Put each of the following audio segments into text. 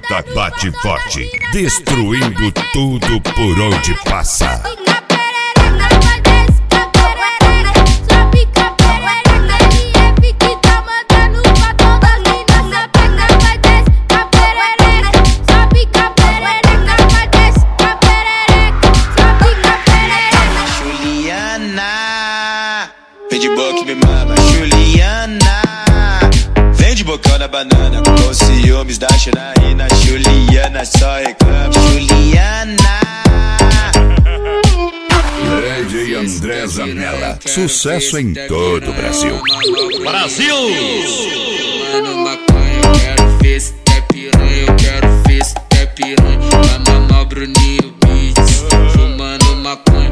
Celta bate forte, destruindo tudo por onde passa. Vem de boca me mama, Juliana. Vem de bocão na banana, com ciúmes da Janaína. Juliana só reclama, Juliana. DJ André Zanella, sucesso em todo o Brasil. Brasil! Fumando maconha, eu quero fez, é piranha, eu quero fez, é piranha. Vai mamar Bruninho Beats, fumando maconha.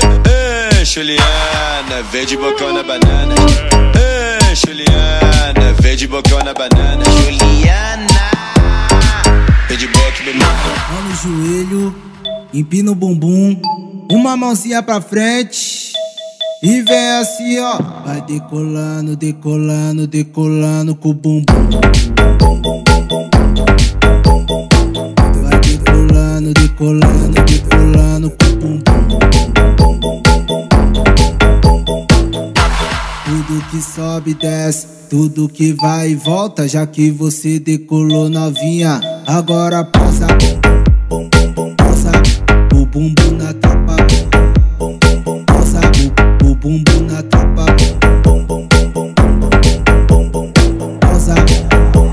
Juliana, vem de bocão na banana. Juliana, vem de bocão na banana. Juliana, vem de boca me mama. Mão no joelho, empina o bumbum, uma mãozinha pra frente e vem assim, ó. Vai decolando, decolando, decolando com o bumbum. Vai decolando, decolando, decolando com o bumbum. Tudo que sobe, desce, tudo que vai e volta. Já que você decolou novinha, agora passa, passa o bumbum na tropa, passa o bumbum na tropa, passa o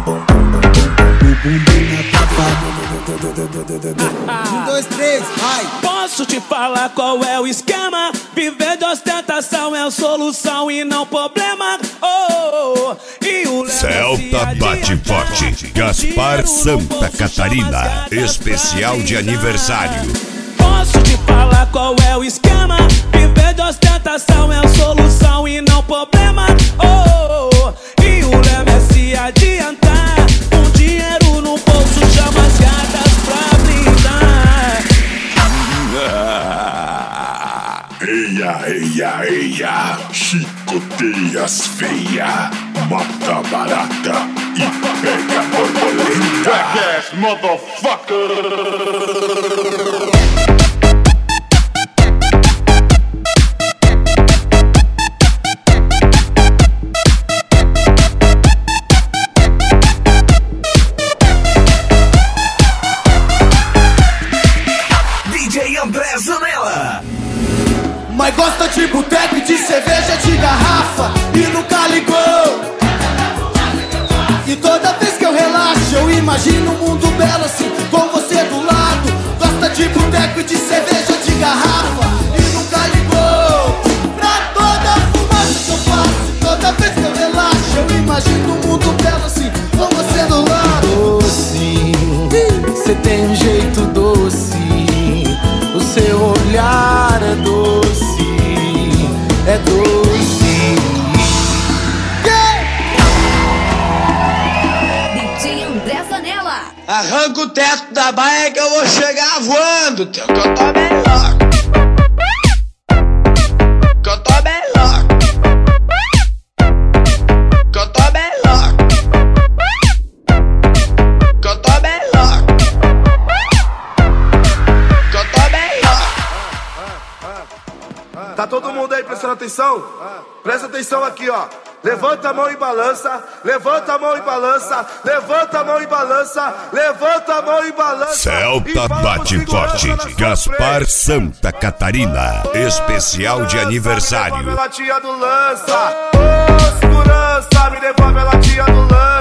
bumbum na tropa. 1, 2, 3, vai! Posso te falar qual é o esquema? Viver de ostentação é a solução e não problema. E o Celta bate forte, Gaspar Santa Catarina, especial de aniversário. Posso te falar qual é o esquema? Viver de ostentação é a solução e não problema. E o lema é se adiantar. Com dinheiro no bolso chama as gatas pra brindar. Eia, eia, eia, chicoteias feia, mata barata e pega borboleta. Jackass, motherfucker! DJ André Zanella. Mas gosta de boteco e de cerveja de garrafa e nunca ligou. E toda vez que eu relaxo eu imagino um mundo belo assim, com você do lado. Gosta de boteco e de cerveja de garrafa e nunca ligou pra toda a fumaça que eu faço. Toda vez que eu relaxo eu imagino um mundo belo assim, com você do lado. Doce, cê tem um jeito doce, o seu olhar é doce, é doce. DJ André Zanella. Arranca o teto da baia que eu vou chegar voando. Que eu tô bem louco. Que eu tô bem louco. Que eu tô bem louco. Que eu tô bem louco. Que eu tô bem louco. Tá todo mundo aí prestando atenção? Presta atenção aqui, ó. Levanta a mão e balança, levanta a mão e balança, levanta a mão e balança, levanta a mão e balança. Celta bate forte, Gaspar Santa Catarina, especial de aniversário. Me devolve a latinha do lança, ô segurança, me devolve a latinha do lança.